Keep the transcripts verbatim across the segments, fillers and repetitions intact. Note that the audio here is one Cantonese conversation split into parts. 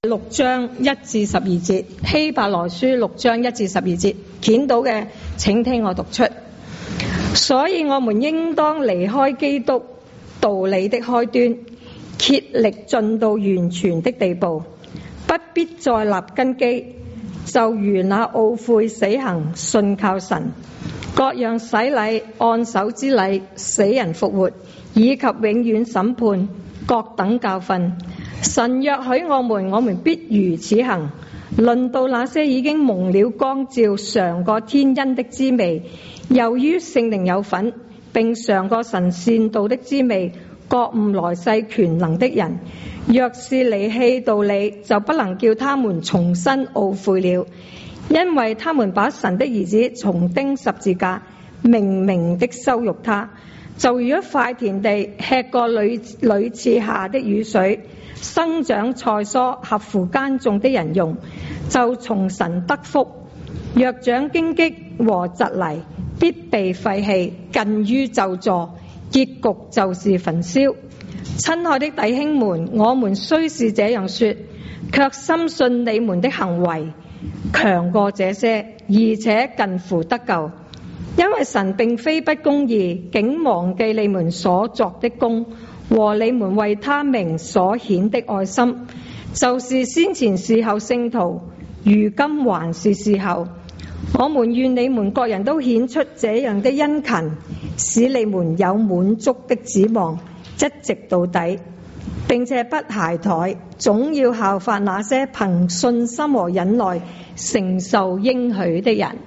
六章一至十二節，希伯來書六章一至十二節，見到嘅請聽我讀出。所以我們應當離開基督道理的開端，竭力進到完全的地步，不必再立根基，就如那懊悔死行信靠神，各樣洗禮按手之禮死人復活，以及永遠審判各等教訓。神若許我們，我們必如此行。論到那些已經蒙了光照嘗過天恩的滋味，由於聖靈有份，並嘗過神善道的滋味，覺悟來世權能的人，若是離棄道理，就不能叫他們重新懊悔了，因為他們把神的兒子重釘十字架，明明的羞辱他，就如一塊田地吃過屢屢次下的雨水，生長菜蔬，合乎耕種的人用，就從神得福。若長荊棘和蒺藜，必被廢棄，近於咒詛，結局就是焚燒。親愛的弟兄們，我們雖是這樣說，卻深信你們的行為強過這些，而且近乎得救。因為神並非不公義，竟忘記你們所作的工和你們為他名所顯的愛心，就是先前侍候聖徒，如今還是侍候。我們願你們各人都顯出這樣的殷勤，使你們有滿足的指望，一直到底，並且不懈怠，總要效法那些憑信心和忍耐承受應許的人。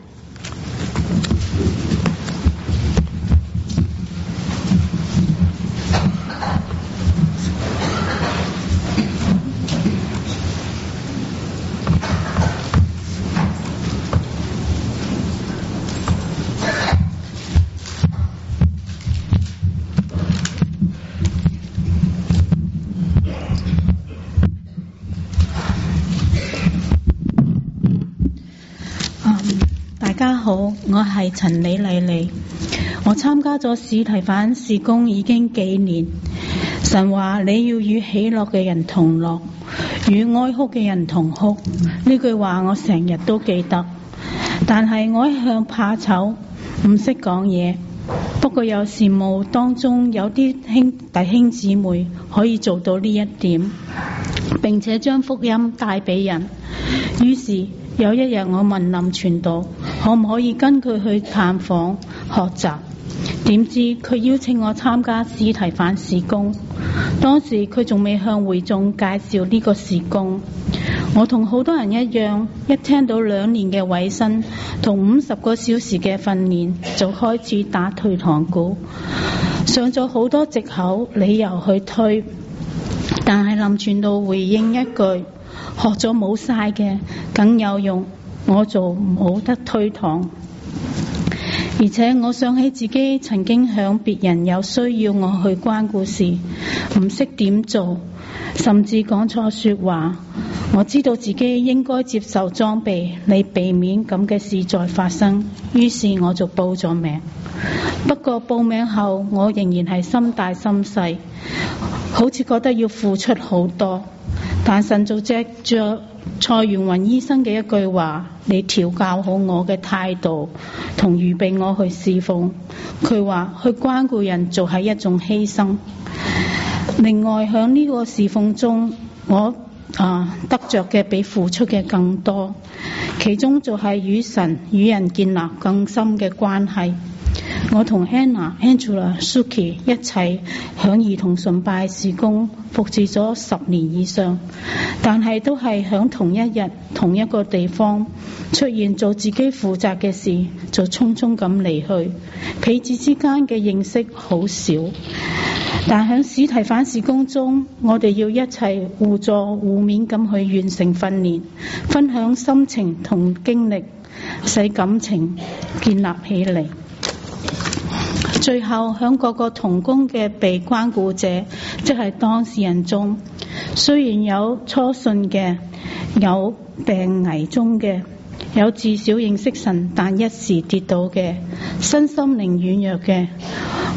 大家好，我係陳李麗麗。我參加咗史提反事工已經幾年。神話你要與喜樂嘅人同樂，與哀哭嘅人同哭。呢句話我成日都記得。但係我一向怕醜，唔識講嘢。不過有羨慕當中有啲兄弟兄姊妹可以做到呢一點，並且將福音帶俾人。於是有一日我問林傳道可唔可以跟佢去探訪學習，點知佢邀請我參加史提反事工。當時佢仲未向會眾介紹呢個事工。我同好多人一樣，一聽到兩年嘅委身同五十個小時嘅訓練，就開始打退堂鼓，上咗好多藉口理由去推。但係林傳道回應一句，學咗冇晒嘅梗有用，我做冇得推搪。而且我想起自己曾經向別人有需要我去關顧時，唔識點做，甚至講錯說話。我知道自己應該接受裝備嚟避免咁嘅事再發生，於是我就報咗名。不過報名後我仍然係心大心細，好似覺得要付出好多。但神就藉着蔡元雲醫生嘅一句話，你調教好我嘅態度同預備我去侍奉。佢話去關顧人做係一種犧牲。另外響呢個侍奉中，我啊得着嘅比付出嘅更多，其中就係與神與人建立更深嘅關係。我同 Anna、Angela、Suki 一齊響兒童崇拜事工服侍咗十年以上，但係都係響同一日同一個地方出現做自己負責嘅事，就匆匆咁離去，彼此之間嘅認識好少。但響史提反事工中，我哋要一齊互助互勉咁去完成訓練，分享心情同經歷，使感情建立起嚟。最後響各個同工嘅被關顧者，即係當事人中，雖然有初信嘅，有病危中嘅，有至少認識神但一時跌倒嘅，身心靈軟弱嘅，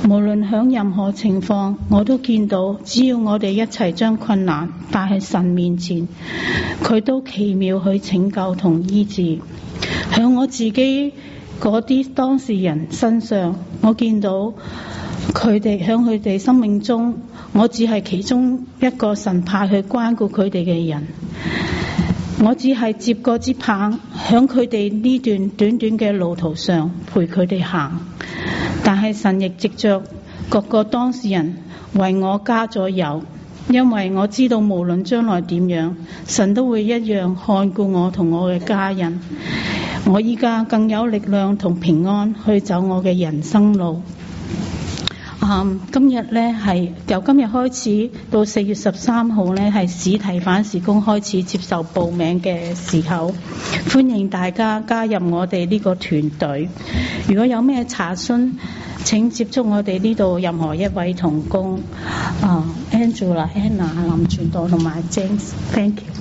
無論響任何情況，我都見到，只要我哋一齊將困難帶喺神面前，佢都奇妙去拯救同醫治。響我自己嗰啲當事人身上，我見到佢哋響佢哋生命中，我只係其中一個神派去關顧佢哋嘅人。我只係接過支棒，響佢哋呢段短短嘅路途上陪佢哋行。但係神亦藉着各個當事人為我加咗油，因為我知道無論將來點樣，神都會一樣看顧我同我嘅家人。我依家更有力量同平安去走我嘅人生路。嗯、今日呢係由今日開始到四月十三號呢係史提反事工開始接受報名嘅時候，歡迎大家加入我哋呢個團隊。如果有咩查詢，請接觸我哋呢度任何一位同工，啊 Angela、Anna、林傳道同埋 James。Thank you。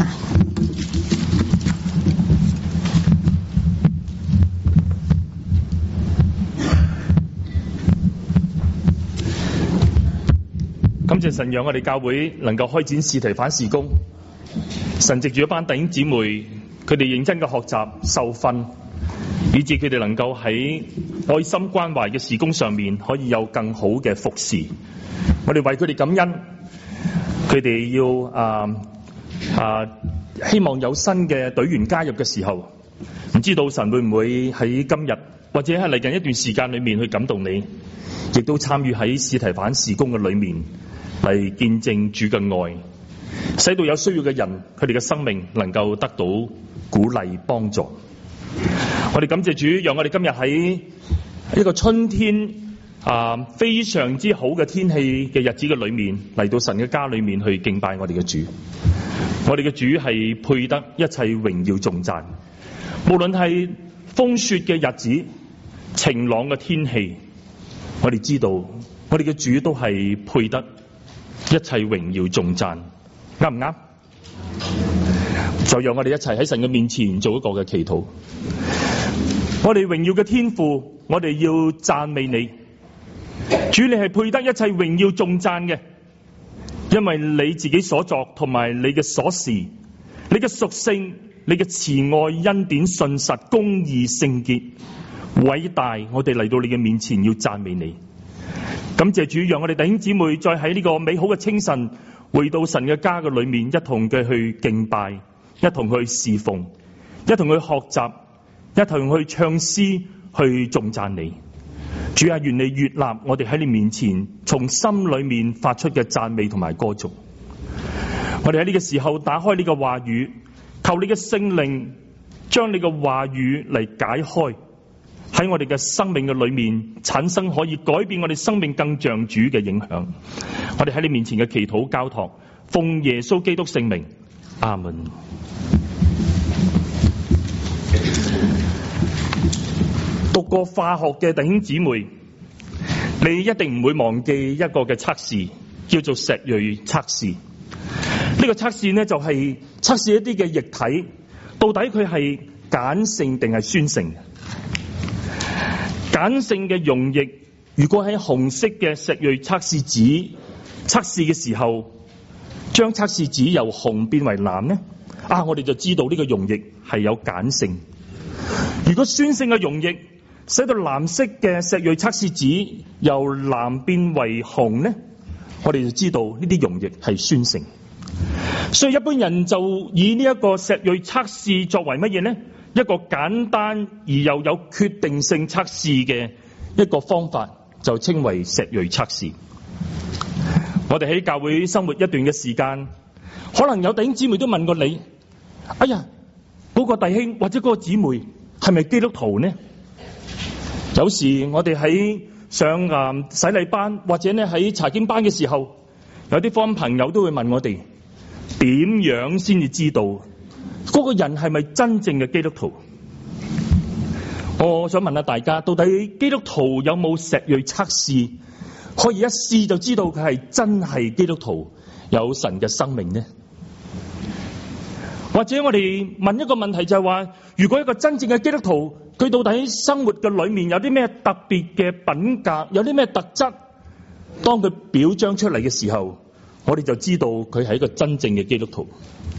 感謝神讓我哋教會能夠開展司提反事工。神藉住一班弟兄姊妹，佢哋認真嘅學習受訓，以致佢哋能夠喺愛心關懷嘅事工上面可以有更好嘅服侍。我哋為佢哋感恩，佢哋要啊啊希望有新嘅隊員加入嘅時候，唔知道神會唔會喺今日或者喺嚟緊一段時間裏面去感動你，亦都參與喺司提反事工嘅裏面嚟見證主嘅愛，使到有需要嘅人佢哋嘅生命能夠得到鼓勵幫助。我哋感謝主，讓我哋今日喺一個春天啊非常之好嘅天氣嘅日子嘅裏面嚟到神嘅家裏面去敬拜我哋嘅主。我哋嘅主係配得一切榮耀頌讚，無論係風雪嘅日子、晴朗嘅天氣，我哋知道我哋嘅主都係配得一切榮耀頌讚，啱唔啱？就讓我哋一齊喺神嘅面前做一個嘅祈禱。我哋榮耀嘅天父，我哋要讚美你，主你係配得一切榮耀頌讚嘅，因為你自己所作同埋你嘅所事，你嘅屬性，你嘅慈愛、恩典、信實、公義、聖潔、偉大，我哋嚟到你嘅面前要讚美你。感謝主，讓我哋弟兄姊妹再喺呢個美好嘅清晨回到神嘅家嘅裏面，一同嘅去敬拜，一同去侍奉，一同去學習，一同去唱詩去頌讚你。主啊，願你悅納我哋喺你面前從心裏面發出嘅讚美同埋歌頌。我哋喺呢個時候打開呢個話語，求你嘅聖靈將你嘅話語嚟解開，喺我哋嘅生命嘅裏面產生可以改變我哋生命更像主嘅影響。我哋喺你面前嘅祈禱交託，奉耶穌基督聖名，阿門。讀過化學嘅弟兄姊妹，你一定唔會忘記一個嘅測試，叫做石蕊測試。呢個測試呢，就係測試一啲嘅液體，到底佢係鹼性定係酸性嘅。鹼性嘅溶液，如果喺紅色嘅石蕊測試紙測試嘅時候，將測試紙由紅變為藍呢，啊，我哋就知道呢個溶液係有鹼性。如果酸性嘅溶液使到藍色嘅石蕊測試紙由藍變為紅呢，我哋就知道呢啲溶液係酸性。所以一般人就以呢一個石蕊測試作為乜嘢呢？一個簡單而又有決定性測試嘅一個方法，就稱為石蕊測試。我哋喺教會生活一段嘅時間，可能有弟兄姊妹都問過你：哎呀，嗰個弟兄或者嗰個姊妹係咪基督徒呢？有時我哋喺上啊洗禮班或者咧喺查經班嘅時候，有啲方朋友都會問我哋：點樣先至知道嗰個人係咪真正嘅基督徒？我想問下大家，到底基督徒有冇石蕊測試，可以一試就知道佢係真係基督徒，有神嘅生命呢？或者我哋問一個問題，就係話，如果一個真正嘅基督徒佢到底喺生活嘅裏面有啲咩特別嘅品格，有啲咩特質，當佢表彰出嚟嘅時候，我哋就知道佢係一個真正嘅基督徒。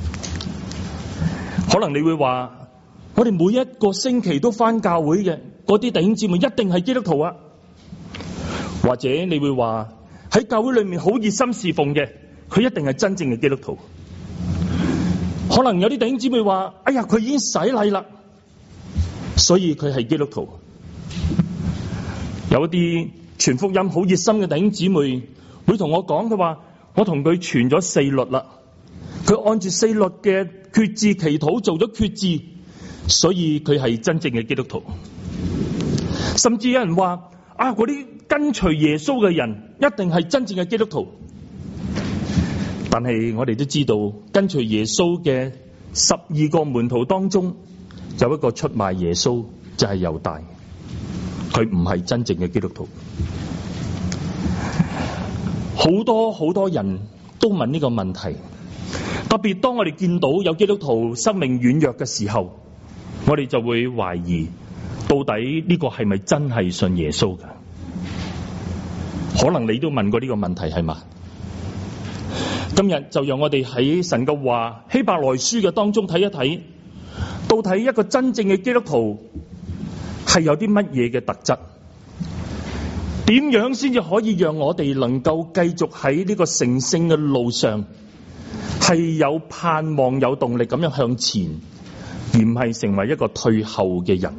可能你會話，我哋每一個星期都返教會嘅嗰啲弟兄姊妹一定係基督徒啊。或者你會話，喺教會裏面好熱心侍奉嘅，佢一定係真正嘅基督徒。可能有啲弟兄姊妹話，哎呀，佢已經洗禮啦，所以佢係基督徒。有一啲傳福音好熱心嘅弟兄姊妹會同我講，佢話我同佢傳咗四律啦，佢按住四律嘅決志祈禱做咗決志，所以佢係真正嘅基督徒。甚至有人話啊，嗰啲跟隨耶穌嘅人一定係真正嘅基督徒。但係我哋都知道，跟隨耶穌嘅十二個門徒當中，有一個出賣耶穌，就係猶大，佢唔係真正嘅基督徒。好多好多人都問呢個問題，特別當我哋見到有基督徒生命軟弱嘅時候，我哋就會懷疑，到底呢個係咪真係信耶穌㗎？可能你都問過呢個問題，係嘛？今日就讓我哋喺神嘅話希伯來書嘅當中睇一睇，到底一個真正嘅基督徒係有啲乜嘢嘅特質？點樣先至可以讓我哋能夠繼續喺呢個成聖嘅路上係有盼望、有動力咁樣向前，而唔係成為一個退後嘅人？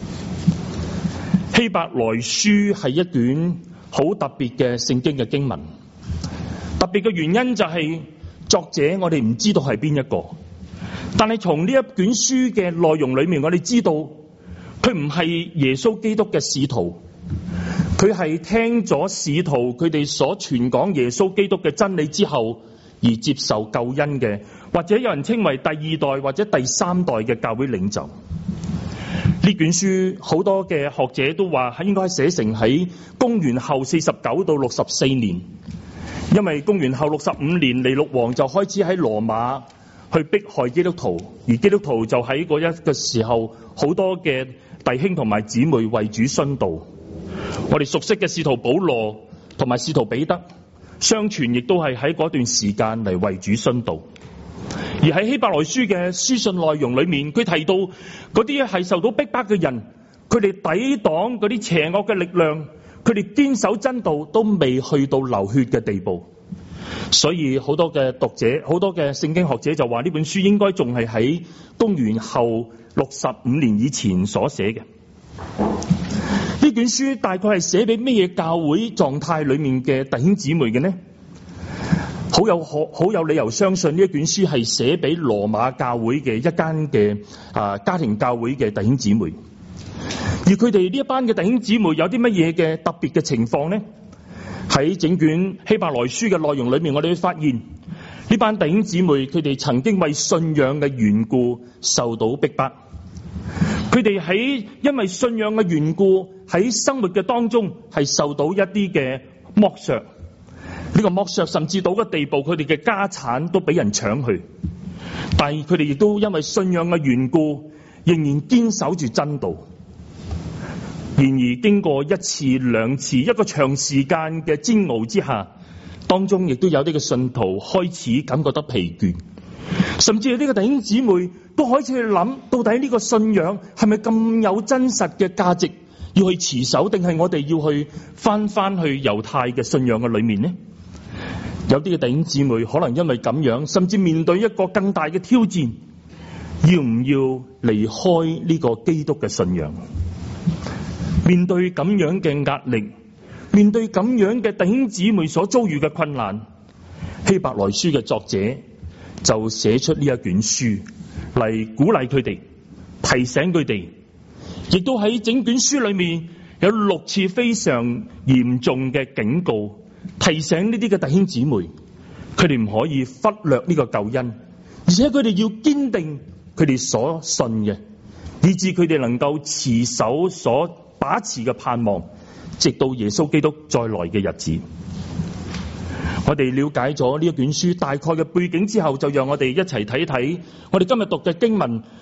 希伯來書係一卷好特別嘅聖經嘅經文。特別嘅原因就係作者我哋唔知道係邊一個，但係從呢一卷書嘅內容裏面，我哋知道佢唔係耶穌基督嘅使徒，佢係聽咗使徒佢哋所傳講耶穌基督嘅真理之後而接受救恩嘅，或者有人稱為第二代或者第三代嘅教會領袖。呢卷書好多嘅學者都話係應該寫成喺公元後四十九到六十四年。因為公元後六十五年，尼祿王就開始喺羅馬去迫害基督徒，而基督徒就喺嗰一個時候，好多嘅弟兄同埋姊妹為主殉道。我哋熟悉嘅使徒保羅同埋使徒彼得，相傳亦都係喺嗰段時間嚟為主殉道。而喺希伯來書嘅書信內容裏面，佢提到嗰啲係受到逼迫嘅人，佢哋抵擋嗰啲邪惡嘅力量，佢哋堅守真道，都未去到流血嘅地步。所以好多嘅讀者，好多嘅聖經學者就話呢本書應該仲係喺公元後六十五年以前所寫嘅。呢卷書大概係寫俾咩嘢教會狀態裏面嘅弟兄姊妹嘅呢？好有好好有理由相信呢一卷書係寫俾羅馬教會嘅一間嘅啊家庭教會嘅弟兄姊妹。而佢哋呢一班嘅弟兄姊妹有啲乜嘢嘅特別嘅情況呢？喺整卷希伯來書嘅內容裏面，我哋會發現呢班弟兄姊妹佢哋曾經為信仰嘅緣故受到逼迫，佢哋喺因為信仰嘅緣故喺生活嘅當中係受到一啲嘅剝削，呢個剝削甚至到個地步，佢哋嘅家產都俾人搶去，但係佢哋亦都因為信仰嘅緣故仍然堅守住真道。然而經過一次兩次一個長時間嘅煎熬之下，當中亦都有啲嘅信徒開始感覺得疲倦，甚至係呢個弟兄姊妹都開始去諗，到底呢個信仰係咪咁有真實嘅價值要去持守，定係我哋要去翻翻去猶太嘅信仰嘅裏面呢？有啲嘅弟兄姊妹可能因為咁樣，甚至面對一個更大嘅挑戰，要唔要離開呢個基督嘅信仰？面對咁樣嘅壓力，面對咁樣嘅弟兄姊妹所遭遇嘅困難，希伯來書嘅作者就寫出呢一卷書嚟鼓勵佢哋，提醒佢哋，亦都喺整卷書裏面有六次非常嚴重嘅警告，提醒呢啲嘅弟兄姊妹，佢哋唔可以忽略呢個救恩，而且佢哋要堅定佢哋所信嘅，以致佢哋能夠持守所把持嘅盼望，直到耶穌基督再來嘅日子。我哋了解咗呢一卷書大概嘅背景之後，就讓我哋一齊睇睇我哋今日讀嘅經文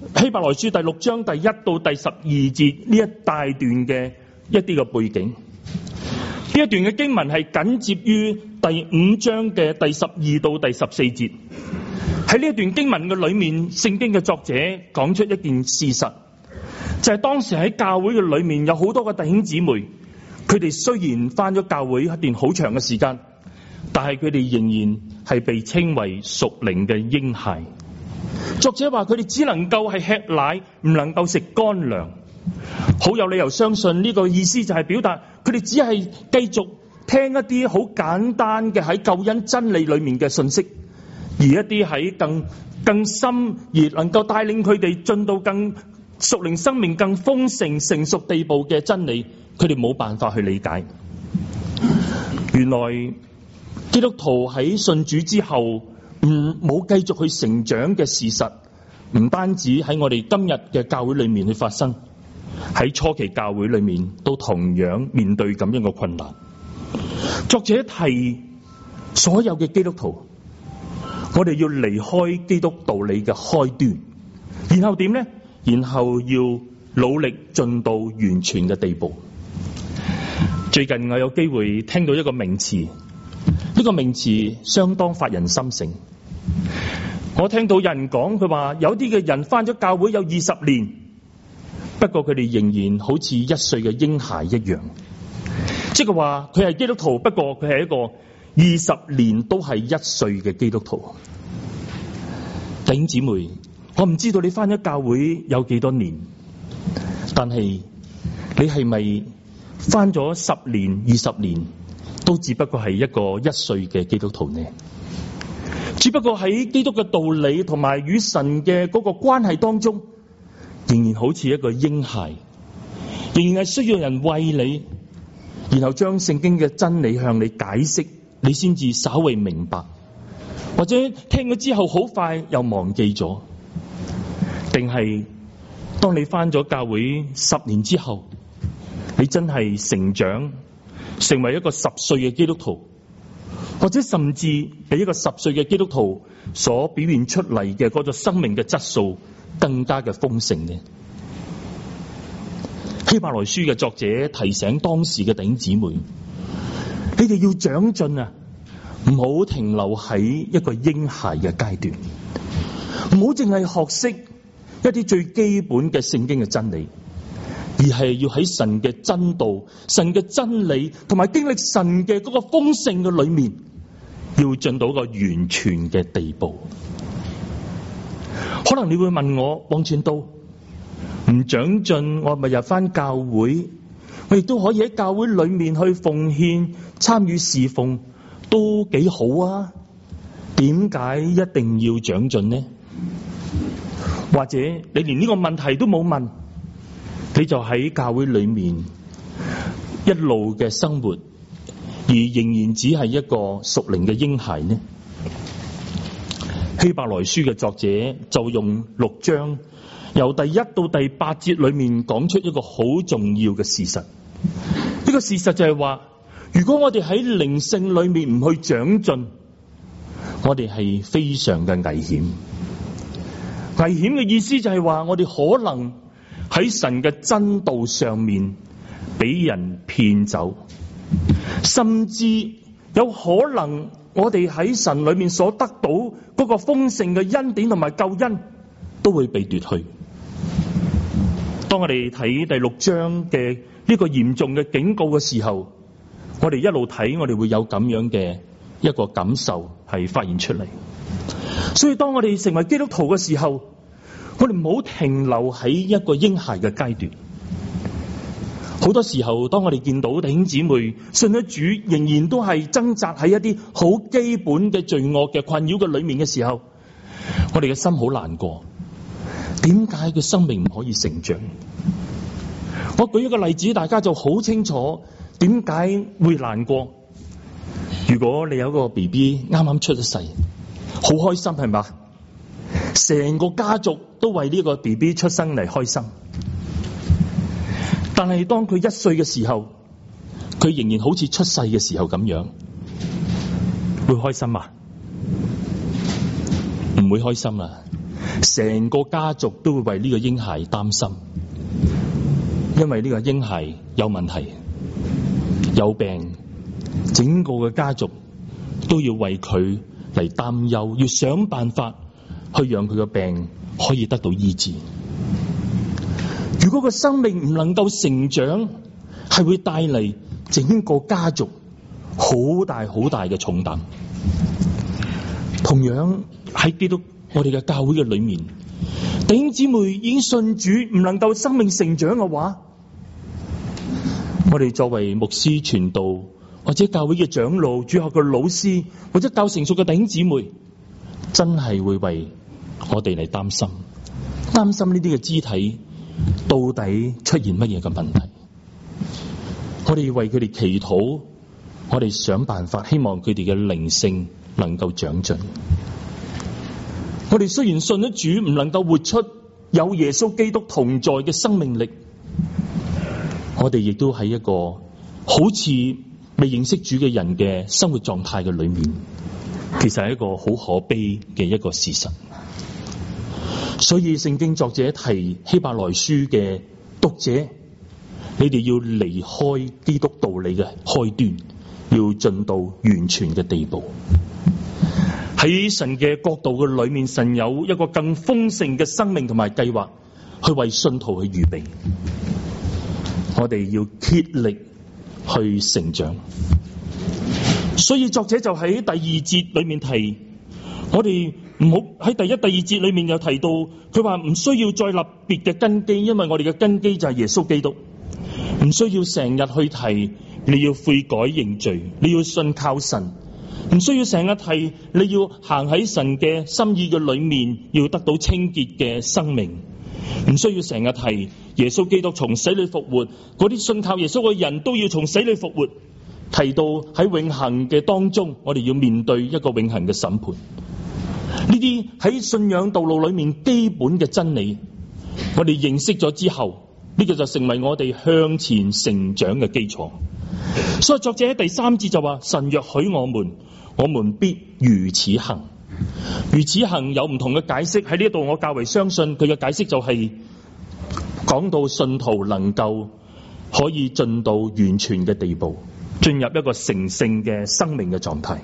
希伯來書第六章第一到第十二節呢一大段嘅一啲嘅背景。呢一段嘅經文係緊接於第五章嘅第十二到第十四節。喺呢一段經文嘅裏面，聖經嘅作者講出一件事實，就係當時喺教會嘅裏面有好多嘅弟兄姊妹，佢哋雖然返咗教會一段好長嘅時間，但係佢哋仍然係被稱為屬靈嘅嬰孩。作者話佢哋只能夠係吃奶，唔能夠食乾糧。好有理由相信呢個意思就係表達佢哋只係繼續聽一啲好簡單嘅喺救恩真理裏面嘅信息，而一啲喺更更深而能夠帶領佢哋進到更屬靈生命更豐盛成熟地步嘅真理，佢哋冇辦法去理解。原來基督徒喺信主之後唔冇繼續去成長嘅事實，唔單止喺我哋今日嘅教會裏面去發生，喺初期教會裏面都同樣面對咁樣嘅困難。作者提所有嘅基督徒，我哋要離開基督道理嘅開端，然後點呢？然後要努力進到完全嘅地步。最近我有機會聽到一個名詞，呢個名詞相當發人深省。我聽到有人講，佢話有啲嘅人返咗教會有二十年，不過佢哋仍然好似一歲嘅嬰孩一樣，即係話佢係基督徒，不過佢係一個二十年都係一歲嘅基督徒。弟兄姊妹，我唔知道你返咗教會有幾多年，但係你係咪返咗十年、二十年，都只不過係一個一歲嘅基督徒呢？只不過喺基督嘅道理同埋與神嘅嗰個關係當中，仍然好似一個嬰孩，仍然係需要人餵你，然後將聖經嘅真理向你解釋，你先至稍微明白，或者聽咗之後好快又忘記咗。定係當你返咗教會十年之後，你真係成長成為一個十歲嘅基督徒，或者甚至比一個十歲嘅基督徒所表現出嚟嘅嗰種生命嘅質素更加嘅豐盛呢？希伯來書嘅作者提醒當時嘅弟兄姊妹，你哋要長進啊，唔好停留喺一個嬰孩嘅階段，唔好淨係學識一啲最基本嘅聖經嘅真理，而係要喺神嘅真道、神嘅真理同埋經歷神嘅嗰個豐盛嘅裏面，要進到一個完全嘅地步。可能你會問我，黃傳道，唔長進，我咪入翻教會，我亦都可以喺教會裏面去奉獻、參與侍奉，都幾好啊？點解一定要長進呢？或者你連呢個問題都冇問，你就喺教會裏面一路嘅生活，而仍然只係一個屬靈嘅嬰孩呢？希伯來書嘅作者就用六章由第一到第八節裏面講出一個好重要嘅事實。呢個事實就係話，如果我哋喺靈性裏面唔去長進，我哋係非常嘅危險。危險嘅意思就係話，我哋可能喺神嘅真道上面俾人騙走，甚至有可能我哋喺神裏面所得到嗰個豐盛嘅恩典同埋救恩都會被奪去。當我哋睇第六章嘅呢個嚴重嘅警告嘅時候，我哋一路睇，我哋會有咁樣嘅一個感受係發現出嚟。所以當我哋成為基督徒嘅時候，我哋唔好停留喺一個嬰孩嘅階段。好多時候，當我哋見到弟兄姊妹信咗主，仍然都係掙扎喺一啲好基本嘅罪惡嘅困擾嘅裏面嘅時候，我哋嘅心好難過。點解佢生命唔可以成長？我舉一個例子，大家就好清楚點解會難過。如果你有一個 B B 啱啱出咗世，好開心係嘛？成個家族都為呢個 B B 出生嚟開心。但係當佢一歲嘅時候，佢仍然好似出世嘅時候咁樣，會開心啊？唔會開心啊！ 成個家族都會為呢個嬰孩擔心，因為呢個嬰孩有問題、有病，整個嘅家族都要為佢嚟擔憂，要想辦法去讓佢嘅病可以得到醫治。如果個生命唔能夠成長，係會帶嚟整個家族好大好大嘅重擔。同樣喺基督我哋嘅教會嘅裏面，弟兄姊妹已經信主，唔能夠生命成長嘅話，我哋作為牧師傳道或者教會嘅長老、主學嘅老師或者較成熟嘅弟兄姊妹，真係會為我哋嚟擔心，擔心呢啲嘅肢體到底出現乜嘢嘅問題。我哋為佢哋祈禱，我哋想辦法，希望佢哋嘅靈性能夠長進。我哋雖然信咗主，唔能夠活出有耶穌基督同在嘅生命力，我哋亦都喺一個好似未認識主嘅人嘅生活狀態嘅裏面，其實係一個好可悲嘅一個事實。所以聖經作者提希伯來書嘅讀者，你哋要離開基督道理嘅開端，要進到完全嘅地步。喺神嘅國度嘅裏面，神有一個更豐盛嘅生命同埋計劃，去為信徒去預備。我哋要竭力去成長。所以作者就喺第二節裏面提，我哋唔好喺第一、第二節裏面又提到，佢話唔需要再立別嘅根基，因為我哋嘅根基就係耶穌基督。唔需要成日去提你要悔改認罪，你要信靠神。唔需要成日提你要行喺神嘅心意嘅裏面，要得到清潔嘅生命。唔需要成日提耶穌基督從死裏復活，嗰啲信靠耶穌嘅人都要從死裏復活。提到喺永恆嘅當中，我哋要面對一個永恆嘅審判。呢啲喺信仰道路裏面基本嘅真理，我哋認識咗之後，呢個就成為我哋向前成長嘅基礎。所以作者喺第三節就話：神若許我們，我們必如此行。如此行有唔同嘅解釋，喺呢度我較為相信佢嘅解釋就係講到信徒能夠可以進到完全嘅地步，進入一個成聖嘅生命嘅狀態。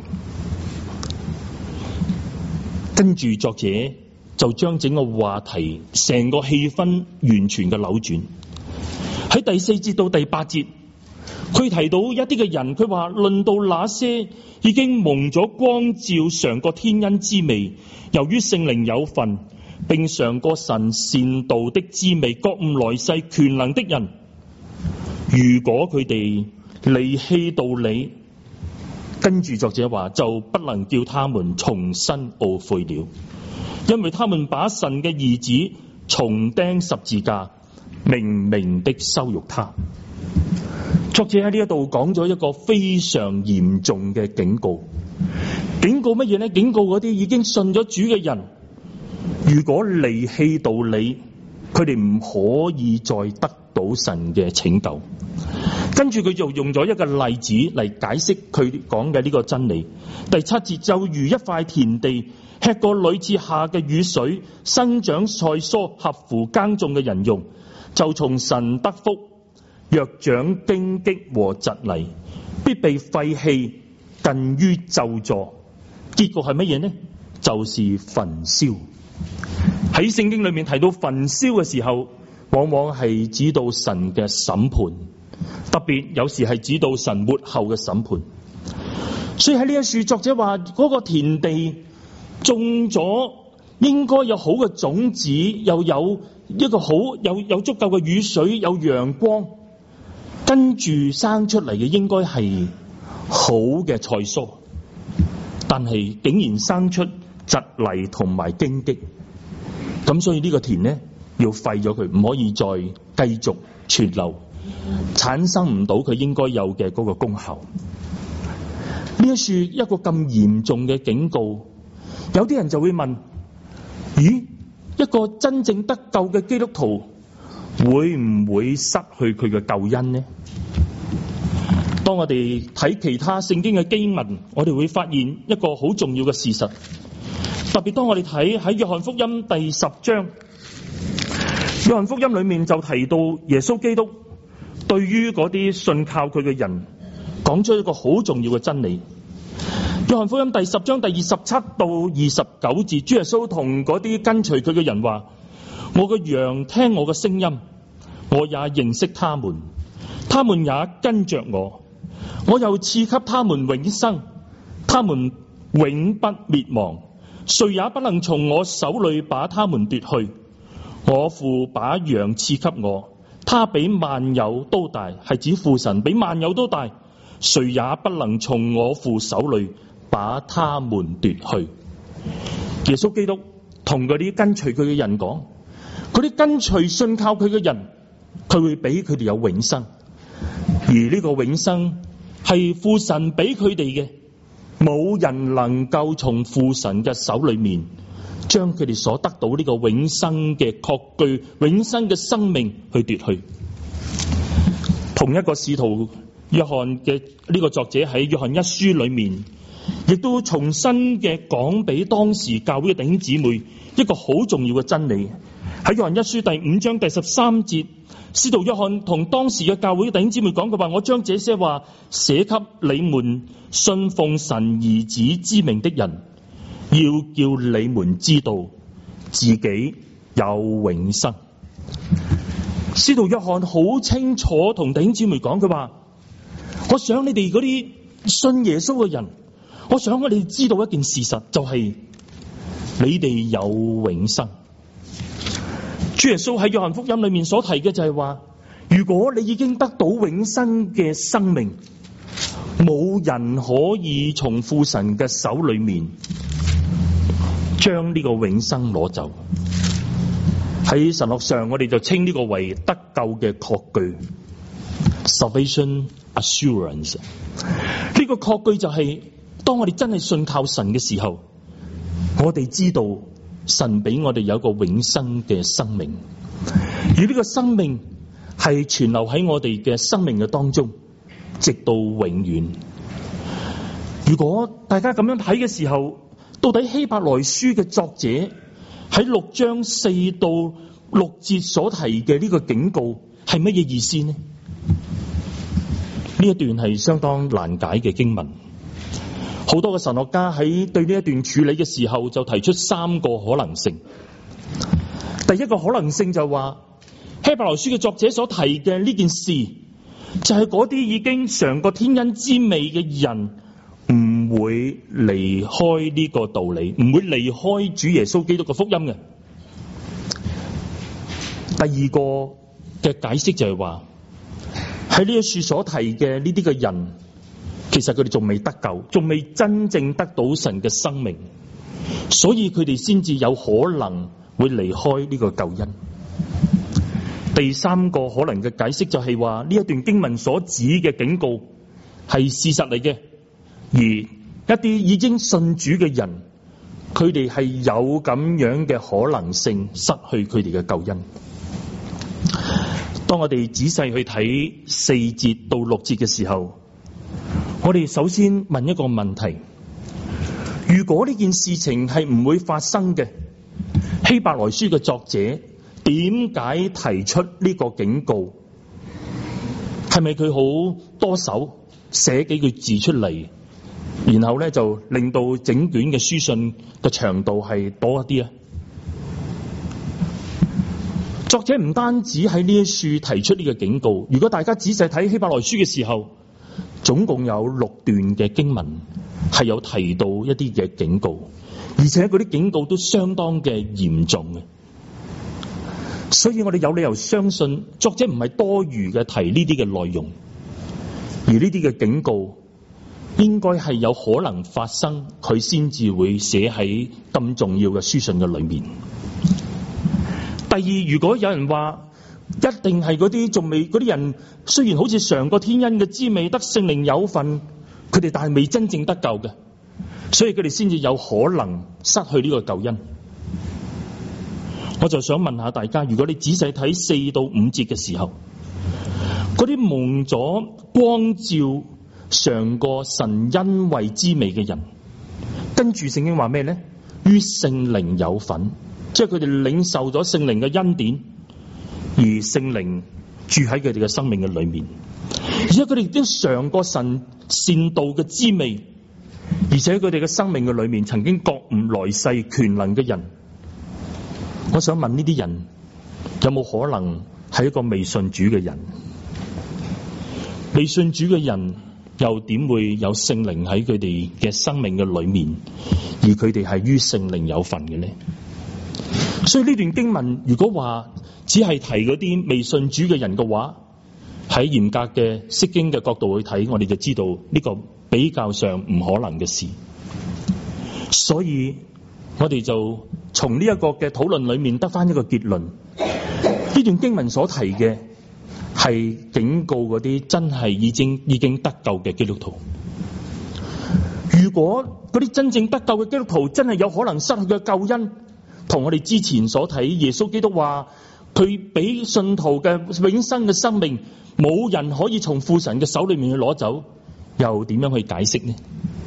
跟住作者就將整個話題、成個氣氛完全嘅扭轉。喺第四節到第八節，佢提到一啲嘅人，佢話論到那些已經蒙咗光照、嘗過天恩之味，由於聖靈有份，並嘗過神善道的滋味，覺悟來世權能的人，如果佢哋離棄道理，跟住作者話就不能叫他們重新懊悔了，因為他們把神嘅兒子重釘十字架，明明的羞辱他。作者喺呢一度講咗一個非常嚴重嘅警告。警告乜嘢呢？警告嗰啲已經信咗主嘅人，如果離棄道理，佢哋唔可以再得到神嘅拯救。跟住佢就用咗一個例子嚟解釋佢講嘅呢個真理。第七節，就如一塊田地，吃過屢次下嘅雨水，生長菜蔬，合乎耕種嘅人用，就從神得福。若長荊棘和蒺藜，必被廢棄，近於咒詛。結局係乜嘢呢？就是焚燒。喺聖經裏面提到焚燒嘅時候，往往係指到神嘅審判，特別有時係指到神末後嘅審判。所以喺呢一處，作者話嗰個田地種咗應該有好嘅種子，又有一個好有有足夠嘅雨水，有陽光，跟住生出嚟嘅應該係好嘅菜蔬，但係竟然生出蒺藜同埋荊棘，咁所以呢個田呢要廢咗佢，唔可以再繼續存留，產生唔到佢應該有嘅嗰個功效。呢一處一個咁嚴重嘅警告，有啲人就會問：咦，一個真正得救嘅基督徒會唔會失去佢嘅救恩呢？當我哋睇其他聖經嘅經文，我哋會發現一個好重要嘅事實， 特別當我哋睇喺約翰福音第十章，約翰福音裏面就提到耶穌基督對於嗰啲信靠佢嘅人講出一個好重要嘅真理。約翰福音第十章第二十七到二十九節，主耶穌同嗰啲跟隨佢嘅人話：我嘅羊聽我嘅聲音，我也認識他們，他們也跟着我，我又賜給他們永生，他們永不滅亡，誰也不能從我手裏把他們奪去。我父把羊賜給我，他比萬有都大，係指父神比萬有都大，誰也不能從我父手裏把他們奪去。耶穌基督同嗰啲跟隨佢嘅人講，嗰啲跟隨信靠佢嘅人，佢會俾佢哋有永生，而呢個永生係父神俾佢哋嘅，冇人能夠從父神嘅手裏面將佢哋所得到呢個永生嘅確據、永生嘅生命去奪去。同一個使徒約翰嘅呢個作者喺約翰一書裏面，亦都重新嘅講俾當時教會嘅弟兄姊妹一個好重要嘅真理。喺約翰一書第五章第十三節，使徒約翰同當時嘅教會嘅弟兄姊妹講嘅話：我將這些話寫給你們信奉神兒子之名的人，要叫你們知道自己有永生。使徒約翰好清楚同弟兄姊妹講嘅話：我想你哋嗰啲信耶穌嘅人，我想我哋知道一件事實，就係你哋有永生。主耶穌喺約翰福音裏面所提嘅就係話，如果你已經得到永生嘅生命，冇人可以從父神嘅手裏面將呢個永生攞走。喺神學上，我哋就稱呢個為得救嘅確據 （Salvation Assurance）。呢個確據就係當我哋真係信靠神嘅時候，我哋知道神俾我哋有一個永生嘅生命，而呢個生命係存留喺我哋嘅生命嘅當中，直到永遠。如果大家咁樣睇嘅時候，到底希伯來書嘅作者喺六章四到六節所提嘅呢個警告係乜嘢意思呢？呢一段係相當難解嘅經文。好多嘅神學家喺對呢一段處理嘅時候就提出三個可能性。第一個可能性就話，希伯來書嘅作者所提嘅呢件事，就係嗰啲已經嘗過天恩之味嘅人唔會離開呢個道理，唔會離開主耶穌基督嘅福音嘅。第二個嘅解釋就係話，喺呢一書所提嘅呢啲嘅人，其實佢哋仲未得救，仲未真正得到神嘅生命，所以佢哋先至有可能會離開呢個救恩。第三個可能嘅解釋就係話，呢一段經文所指嘅警告係事實嚟嘅，而一啲已經信主嘅人，佢哋係有咁樣嘅可能性失去佢哋嘅救恩。當我哋仔細去睇四節到六節嘅時候，我哋首先問一個問題：如果呢件事情係唔會發生嘅，希伯來書嘅作者點解提出呢個警告？係咪佢好多手寫幾句字出嚟，然後咧就令到整卷嘅書信嘅長度係多一啲啊？作者唔單止喺呢一書提出呢個警告，如果大家仔細睇希伯來書嘅時候，總共有六段嘅經文係有提到一啲嘅警告，而且嗰啲警告都相當嘅嚴重嘅。所以我哋有理由相信作者唔係多餘嘅提呢啲嘅內容，而呢啲嘅警告應該係有可能發生，佢先至會寫喺咁重要嘅書信嘅裏面。第二，如果有人話一定係嗰啲仲未嗰啲人，雖然好似嘗過天恩嘅滋味，得聖靈有份，佢哋但係未真正得救嘅，所以佢哋先至有可能失去呢個救恩。我就想問下大家，如果你仔細睇四到五節嘅時候，嗰啲蒙咗光照、嘗過神恩惠滋味嘅人，跟住聖經話咩呢？ 於聖靈有份，即係佢哋領受咗聖靈嘅恩典，而聖靈住喺佢哋嘅生命嘅裏面，而且佢哋亦都嘗過神善道嘅滋味，而且佢哋嘅生命嘅裏面曾經覺悟來世權能嘅人。我想問呢啲人有冇可能係一個未信主嘅人？未信主嘅人又點會有聖靈喺佢哋嘅生命嘅裏面，而佢哋係於聖靈有份嘅呢？所以呢段經文如果話只係提嗰啲未信主嘅人嘅話，喺嚴格嘅釋經嘅角度去睇，我哋就知道呢個比較上唔可能嘅事。所以我哋就從呢一個嘅討論裏面得返一個結論，呢段經文所提嘅係警告嗰啲真係已經已經得救嘅基督徒。如果嗰啲真正得救嘅基督徒真係有可能失去嘅救恩，同我哋之前所睇耶穌基督話佢俾信徒嘅永生嘅生命，冇人可以從父神嘅手裏面去攞走，又點樣去解釋呢？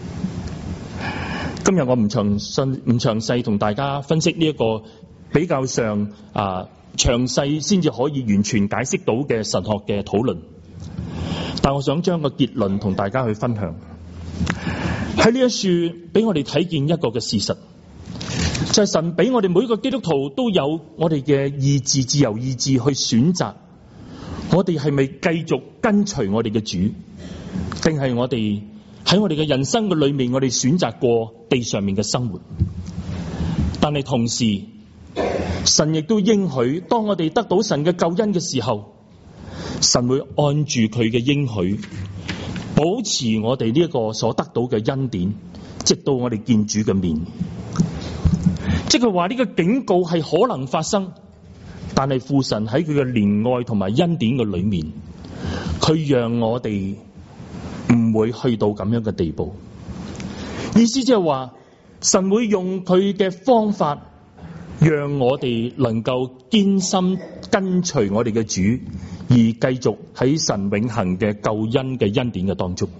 今日我唔詳細唔詳細同大家分析呢一個比較上啊詳細先至可以完全解釋到嘅神學嘅討論，但我想將個結論同大家去分享。喺呢一處俾我哋睇見一個嘅事實，就係神俾我哋每一個基督徒都有我哋嘅意志、自由意志去選擇，我哋係咪繼續跟隨我哋嘅主，定係我哋喺我哋嘅人生嘅裏面，我哋選擇過地上面嘅生活。但係同時神亦都應許，當我哋得到神嘅救恩嘅時候，神會按住佢嘅應許保持我哋呢一個所得到嘅恩典，直到我哋見主嘅面。即係話呢個警告係可能發生，但係父神喺佢嘅憐愛同埋恩典嘅裏面，佢讓我哋唔會去到咁樣嘅地步。意思即係話神會用佢嘅方法讓我哋能夠堅心跟隨我哋嘅主，而繼續喺神永恆嘅救恩嘅恩典嘅當中。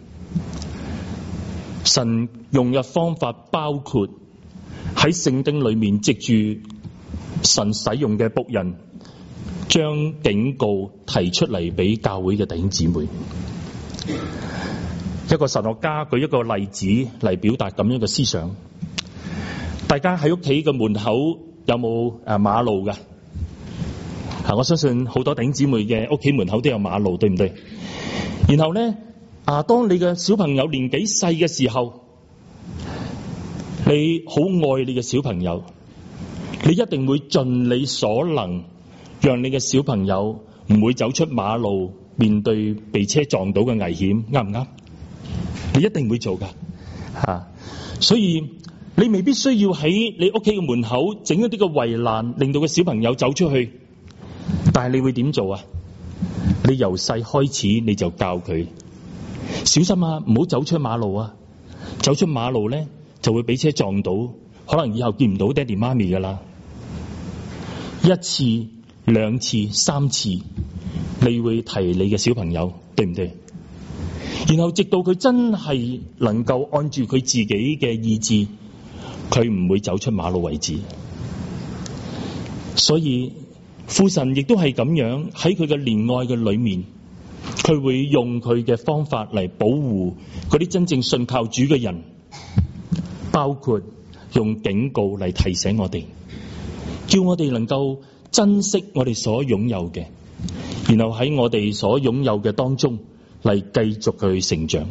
神用嘅方法包括喺聖經裏面藉住神使用嘅僕人，將警告提出嚟俾教會嘅弟兄姊妹。一個神學家舉一個例子嚟表達咁樣嘅思想。大家喺屋企嘅門口有冇誒馬路㗎？啊，我相信好多弟兄姊妹嘅屋企門口都有馬路，對唔對？然後咧，啊，當你嘅小朋友年紀細嘅時候，你好愛你嘅小朋友，你一定會盡你所能，讓你嘅小朋友唔會走出馬路，面對被車撞到嘅危險，啱唔啱？你一定會做㗎，吓，所以你未必需要喺你屋企嘅門口整一啲嘅圍欄，令到個小朋友走出去。但係你會點做啊？你由細開始你就教佢小心啊，唔好走出馬路啊！走出馬路咧就會俾車撞到，可能以後見唔到爹哋媽咪噶啦。一次、兩次、三次，你會提你嘅小朋友，對唔對？然後直到佢真係能夠按住佢自己嘅意志，佢唔會走出馬路為止。所以父神亦都係咁樣，喺佢嘅憐愛嘅裏面，佢會用佢嘅方法嚟保護嗰啲真正信靠主嘅人，包括用警告嚟提醒我哋，叫我哋能夠珍惜我哋所擁有嘅，然後喺我哋所擁有嘅當中嚟繼續去成長。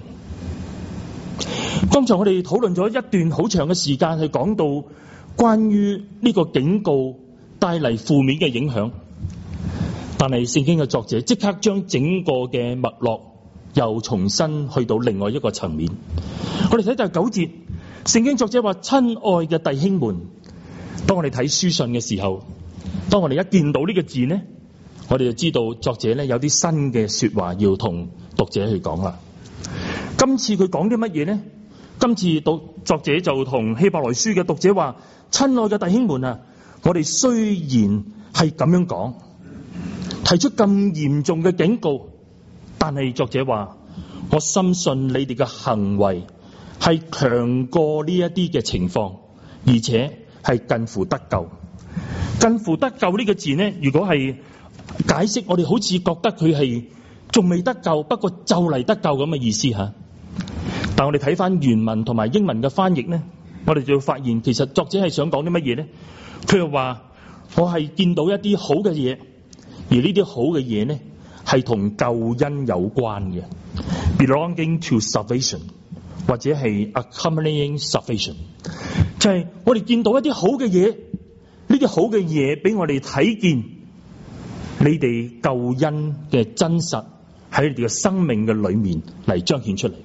剛才我哋討論咗一段好長嘅時間，去講到關於呢個警告帶嚟負面嘅影響，但係聖經嘅作者即刻將整個嘅脈絡又重新去到另外一個層面。我哋睇第九節，聖經作者話：親愛嘅弟兄們，當我哋睇書信嘅時候，當我哋一見到呢個字呢，我哋就知道作者呢有啲新嘅說話要同讀者去講啦。今次佢講啲乜嘢呢？今次讀作者就同希伯來書嘅讀者話：親愛嘅弟兄們啊，我哋雖然係咁樣講，提出咁嚴重嘅警告，但係作者話：我深信你哋嘅行為係強過呢一啲嘅情況， 而且係近乎得救。近乎得救呢個字呢，如果係解釋，我哋好似覺得佢係仲未得救，不過就嚟得救咁嘅意思吓。但我哋睇翻原文同埋英文嘅翻譯呢，我哋就會發現其實作者係想講啲乜嘢呢？佢又話我係見到一啲好嘅嘢，而呢啲好嘅嘢呢係同救恩有關嘅 ，belonging to salvation 或者係 accompanying salvation， 就係我哋見到一啲好嘅嘢，呢啲好嘅嘢俾我哋睇見你哋救恩嘅真實喺你哋嘅生命嘅裏面嚟彰顯出嚟。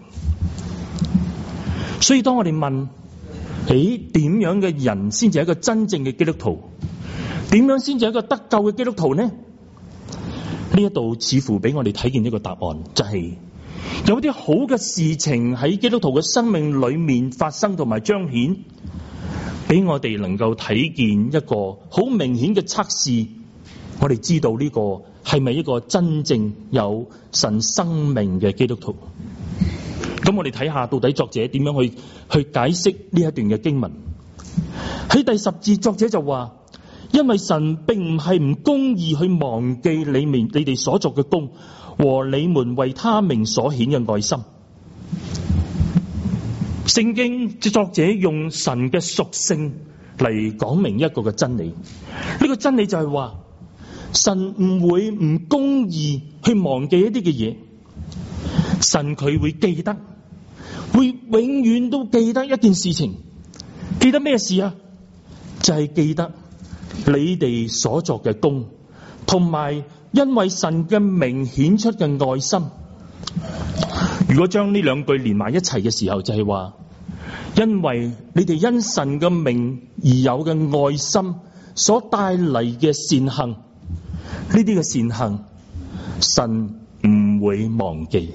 所以當我哋問，誒點樣嘅人先至係一個真正嘅基督徒？點樣先至係一個得救嘅基督徒呢？呢一度似乎俾我哋睇見一個答案，就係有啲好嘅事情喺基督徒嘅生命裏面發生同埋彰顯，俾我哋能夠睇見一個好明顯嘅測試，我哋知道呢個係咪一個真正有神生命嘅基督徒。咁我哋睇下到底作者點樣去去解釋呢一段嘅經文。喺第十節，作者就話，因為神並唔係唔公義去忘記你們你哋所作嘅工和你們為他名所顯嘅愛心。聖經作者用神嘅屬性嚟講明一個嘅真理，呢個真理就係話神唔會唔公義去忘記一啲嘅嘢，神佢會記得，會永遠都記得一件事情。記得咩事啊？就係記得你哋所作嘅工，同埋因為神嘅名顯出嘅愛心。如果將呢兩句連埋一齊嘅時候，就係話，因為你哋因神嘅名而有嘅愛心所帶嚟嘅善行，呢啲嘅善行神唔會忘記。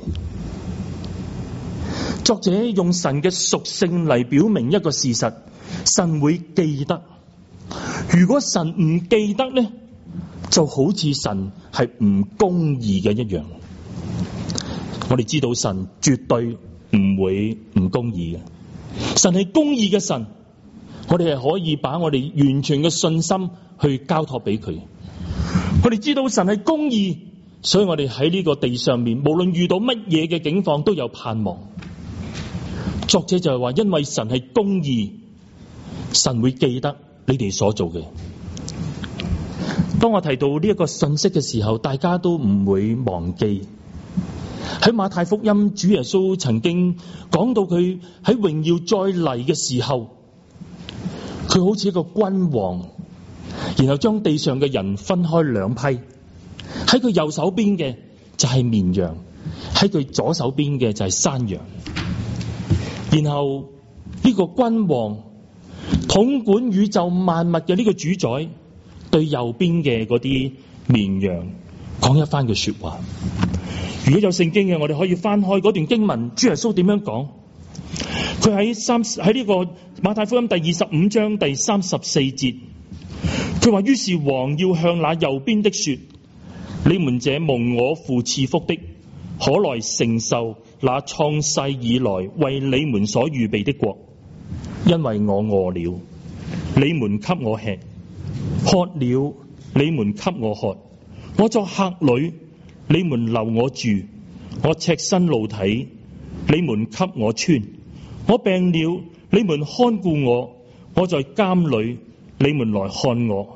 作者用神嘅屬性嚟表明一個事實，神會記得。如果神唔記得呢，就好似神係唔公義嘅一樣。我哋知道神絕對唔會唔公義嘅，神係公義嘅神，我哋係可以把我哋完全嘅信心去交託俾佢。我哋知道神係公義，所以我哋喺呢個地上面，無論遇到乜嘢嘅境況都有盼望。作者就係話，因為神係公義，神會記得你哋所做嘅。當我提到呢一個信息嘅時候，大家都唔會忘記喺馬太福音，主耶穌曾經講到佢喺榮耀再嚟嘅時候，佢好似一個君王，然後將地上嘅人分開兩批，喺佢右手邊嘅就係綿羊，喺佢左手邊嘅就係山羊。然後呢個君王統管宇宙萬物嘅呢個主宰，對右邊嘅嗰啲綿羊講一番嘅說話。如果有聖經嘅，我哋可以翻開嗰段經文，主耶穌點樣講？佢喺三喺呢個馬太福音第二十五章第三十四節，佢話：於是王要向那右邊的說，你們這蒙我父賜福的，可來承受那創世以來為你們所預備的國，因為我餓了，你們給我吃；渴了，你們給我喝；我作客旅，你們留我住；我赤身露體，你們給我穿；我病了，你們看顧我；我在監裏，你們來看我。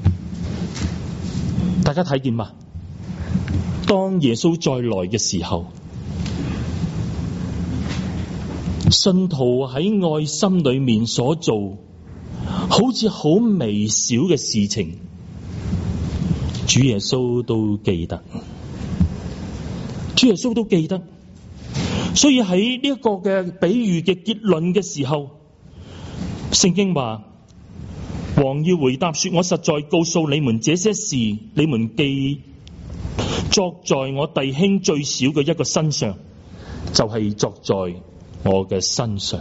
大家睇見嗎？當耶穌再來嘅時候，信徒喺愛心裏面所做好似好微小嘅事情，主耶穌都記得，主耶穌都記得。所以喺呢一個嘅比喻嘅結論嘅時候，聖經話，王要回答說，我實在告訴你們，這些事你們既作在我弟兄最小嘅一個身上，就係、是、作在我嘅身上。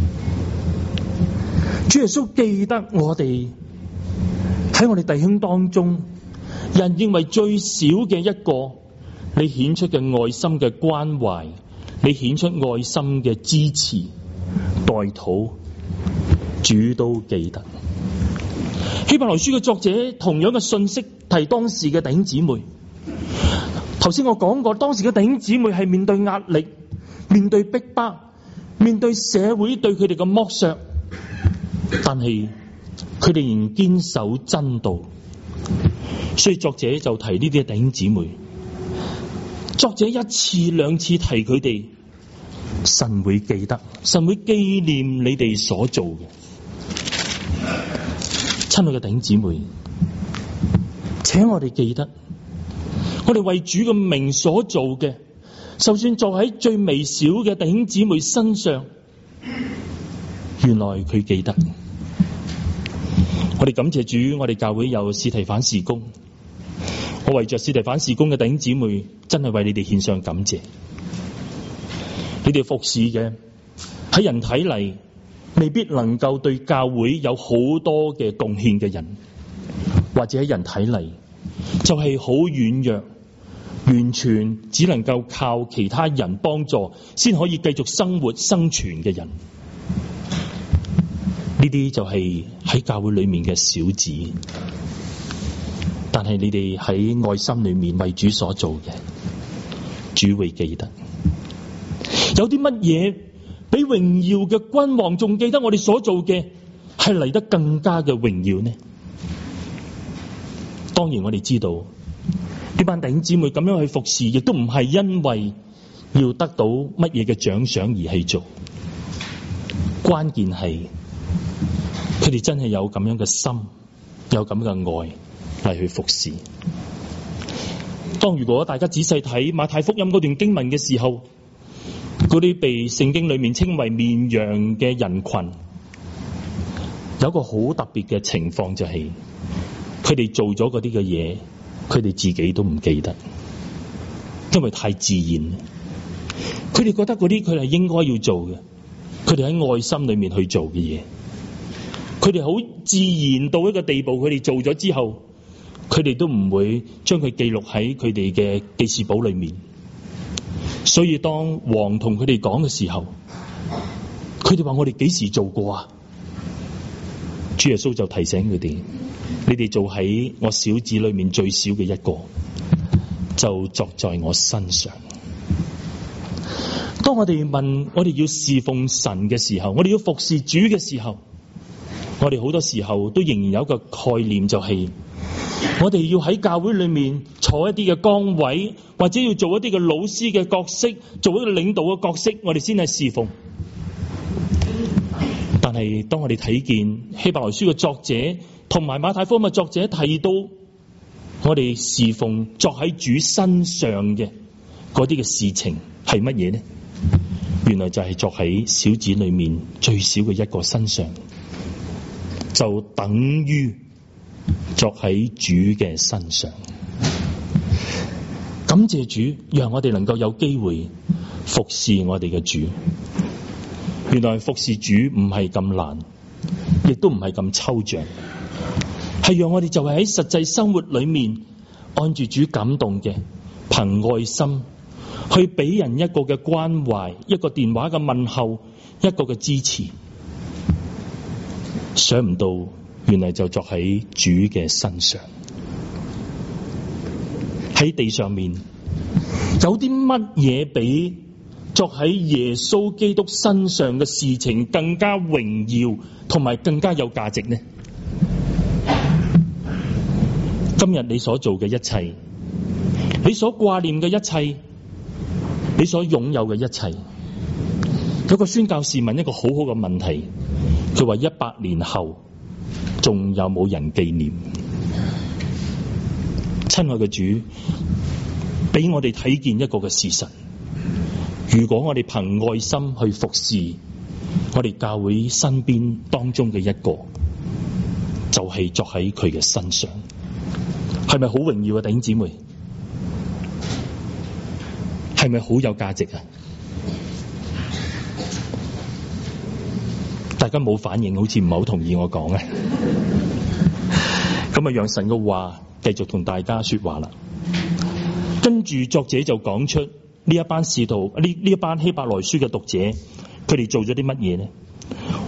主耶穌記得我哋喺我哋弟兄當中，人認為最小嘅一個，你顯出嘅愛心嘅關懷，你顯出愛心嘅支持代禱， 主都記得。希伯來書嘅作者同樣嘅信息提當時嘅弟兄姊妹。頭先我講過，當時嘅弟兄姊妹係面對壓力、面對逼迫、面對社會對佢哋嘅剝削，但係佢哋仍堅守真道。所以作者就提呢啲嘅弟兄姊妹。作者一次兩次提佢哋，神會記得，神會紀念你哋所做嘅。親愛嘅弟兄姊妹，請我哋記得，我哋為主嘅名所做嘅，就算做喺最微小嘅弟兄姊妹身上，原來佢記得。我哋感謝主，我哋教會有司提反事工。我為着司提反事工嘅弟兄姊妹，真係為你哋獻上感謝。你哋服侍嘅喺人睇嚟，未必能夠對教會有好多嘅貢獻嘅人，或者喺人睇嚟就係好軟弱，完全只能夠靠其他人幫助先可以繼續生活生存嘅人，呢啲就係喺教會裏面嘅小子。但係你哋喺愛心裏面為主所做嘅，主會記得。有啲乜嘢比榮耀嘅君王仲記得我哋所做嘅，係嚟得更加嘅榮耀呢？當然我哋知道呢班弟兄姊妹咁樣去服侍，亦都唔係因為要得到乜嘢嘅獎賞而去做，關鍵係佢哋真係有咁樣嘅心，有咁嘅愛嚟去服侍。當如果大家仔細睇馬太福音嗰段經文嘅時候，嗰啲被聖經裏面稱為綿羊嘅人群，有一個好特別嘅情況，就係佢哋做咗嗰啲嘅嘢，佢哋自己都唔記得，因為太自然。佢哋覺得嗰啲佢係應該要做嘅，佢哋喺愛心裏面去做嘅嘢，佢哋好自然到一個地步，佢哋做咗之後，佢哋都唔會將佢記錄喺佢哋嘅記事簿裏面。所以當王同佢哋講嘅時候，佢哋話：我哋幾時做過啊？主耶穌就提醒佢哋：你哋做喺我小子裏面最小嘅一個，就作在我身上。當我哋問我哋要侍奉神嘅時候，我哋要服侍主嘅時候，我哋好多時候都仍然有一個概念，就係我哋要喺教會裏面坐一啲嘅崗位，或者要做一啲嘅老師嘅角色，做一個領導嘅角色，我哋先係侍奉。但係當我哋睇見希伯來書嘅作者同埋馬太福音嘅作者提到我哋侍奉作喺主身上嘅嗰啲嘅事情係乜嘢呢？原來就係作喺小子裏面最小嘅一個身上，就等於作喺主嘅身上。感謝主，讓我哋能夠有機會服侍我哋嘅主。原來服侍主唔係咁難，亦都唔係咁抽象，係讓我哋就係喺實際生活裏面按住主感動嘅，憑愛心去俾人一個嘅關懷，一個電話嘅問候，一個嘅支持。想唔到原來就作喺主嘅身上。喺地上面有啲乜嘢比作喺耶穌基督身上嘅事情更加榮耀同埋更加有價值呢？今日你所做嘅一切，你所掛念嘅一切，你所擁有嘅一切，有個宣教士問一個好好嘅問題，佢話一百年後仲有冇人紀念？親愛嘅主，俾我哋睇見一個嘅事實，如果我哋憑愛心去服侍我哋教會身邊當中嘅一個，就係、是、作喺佢嘅身上，係咪好榮耀啊？弟兄姊妹，係咪好有價值啊？大家冇反應，好似唔係好同意我講啊。咁啊，讓神嘅話繼續同大家說話啦。跟住作者就講出呢一班使徒，呢呢一班希伯來書嘅讀者，佢哋做咗啲乜嘢呢？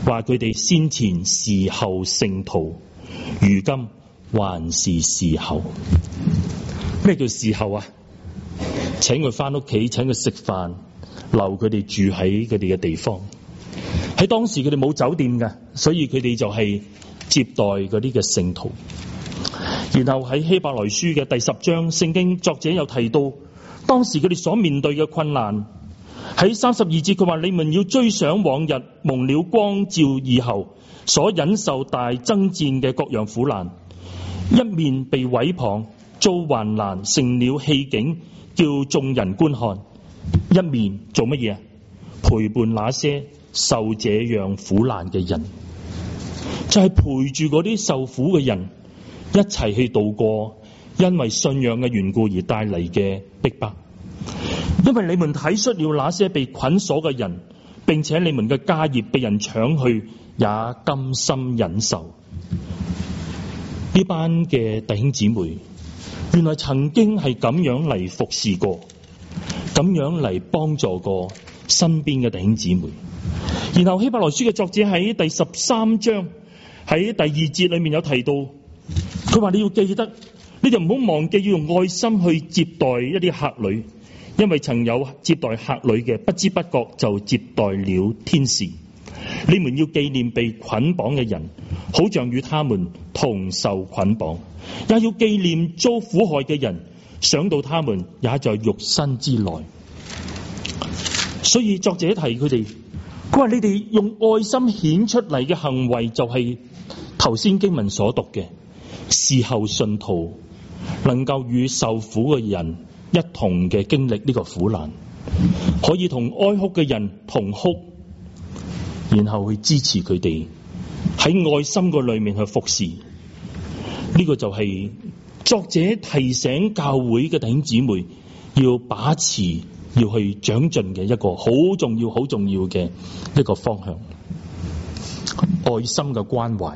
話佢哋先前侍候聖徒，如今還是侍候。咩叫侍候啊？請佢翻屋企，請佢食飯，留佢哋住喺佢哋嘅地方。喺當時佢哋冇酒店嘅，所以佢哋就係接待嗰啲嘅聖徒。然後喺希伯來書嘅第十章，聖經作者又提到當時佢哋所面對嘅困難。喺三十二節佢話：你們要追想往日蒙了光照以後所忍受大爭戰嘅各樣苦難，一面被毀謗遭患難，成了戲景，叫眾人觀看；一面做乜嘢啊？陪伴那些受這樣苦難嘅人，就係、是、陪住嗰啲受苦嘅人一齊去度過因為信仰嘅緣故而帶嚟嘅逼迫。因為你們體恤了那些被捆鎖嘅人，並且你們嘅家業被人搶去，也甘心忍受。呢班嘅弟兄姊妹，原來曾經係咁樣嚟服侍過，咁樣嚟幫助過身邊嘅弟兄姊妹。然後希伯來書嘅作者喺第十三章喺第二節裏面有提到，佢話你要記得，你就唔好忘記要用愛心去接待一啲客旅。因為曾有接待客旅嘅，不知不覺就接待了天使。你們要紀念被捆綁嘅人，好像與他們同受捆綁；也要紀念遭苦害嘅人，想到他們也在肉身之內。所以作者提佢哋，佢話你哋用愛心顯出嚟嘅行為，就係頭先經文所讀嘅侍候信徒，能夠與受苦嘅人一同嘅經歷呢個苦難，可以同哀哭嘅人同哭，然後去支持佢哋喺愛心個裏面去服侍。呢、這個就係作者提醒教會嘅弟兄姊妹要把持、要去長進嘅一個好重要、好重要嘅一個方向。愛心嘅關懷。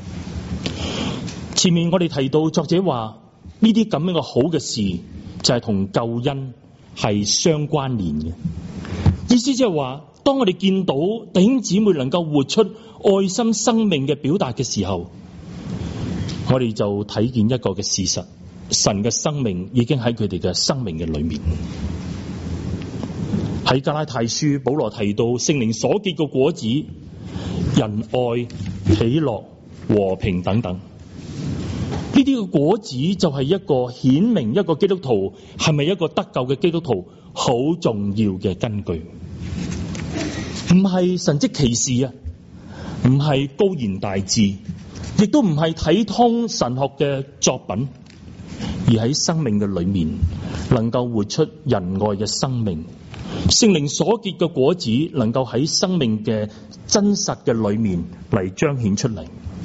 前面我哋提到作者話呢啲咁樣嘅好嘅事，就係同救恩係相關聯嘅，意思即係話，當我哋見到弟兄姊妹能夠活出愛心生命嘅表達嘅時候，我哋就睇見一個嘅事實，神嘅生命已經喺佢哋嘅生命嘅裏面。喺加拉太書，保羅提到聖靈所結嘅果子，仁愛、喜樂、和平等等。呢啲嘅果子就係一個顯明一個基督徒係咪一個得救嘅基督徒好重要嘅根據，唔係神蹟奇事啊，唔係高言大智，亦都唔係睇通神學嘅作品，而喺生命嘅裏面能夠活出仁愛嘅生命，聖靈所結嘅果子能夠喺生命嘅真實嘅裏面嚟彰顯出嚟。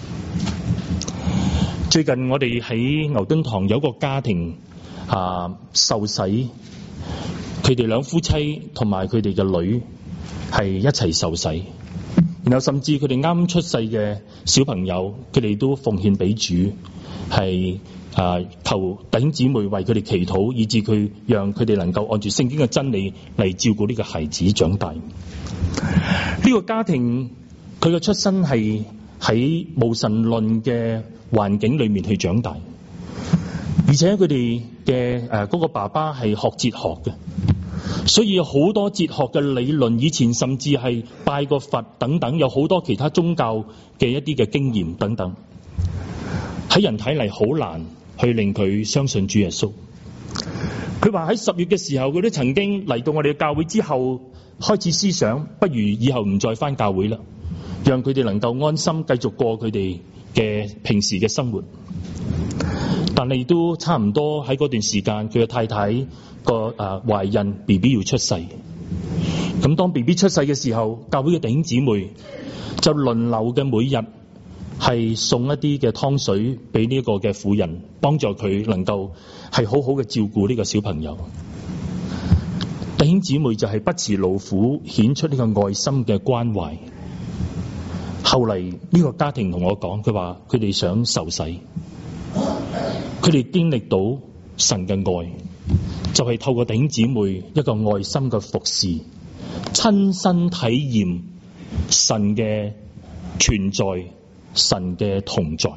最近我哋喺牛頓堂有個家庭啊受洗，佢哋兩夫妻同埋佢哋嘅女係一齊受洗，然後甚至佢哋啱出世嘅小朋友，佢哋都奉獻俾主，係啊求弟兄姊妹為佢哋祈禱，以致佢讓佢哋能夠按住聖經嘅真理嚟照顧呢個孩子長大。呢、這個家庭佢嘅出身係喺無神論嘅環境裏面去長大，而且佢哋嘅誒嗰個爸爸係學哲學嘅，所以有好多哲學嘅理論，以前甚至係拜過佛等等，有好多其他宗教嘅一啲嘅經驗等等，喺人睇嚟好難去令佢相信主耶穌。佢話喺十月嘅時候，佢都曾經嚟到我哋嘅教會之後，開始思想，不如以後唔再返教會啦，讓佢哋能夠安心繼續過佢哋嘅平時嘅生活。但係都差唔多喺嗰段時間，佢嘅太太個誒懷孕 B B 要出世。咁當 B B 出世嘅時候，教會嘅弟兄姊妹就輪流嘅每日係送一啲嘅湯水俾呢個嘅婦人，幫助佢能夠係好好嘅照顧呢個小朋友。弟兄姊妹就係不辭勞苦，顯出呢個愛心嘅關懷。後嚟呢個家庭同我講，佢話佢哋想受洗，佢哋經歷到神嘅愛，就係透過弟兄姊妹一個愛心嘅服侍，親身體驗神嘅存在神嘅同在。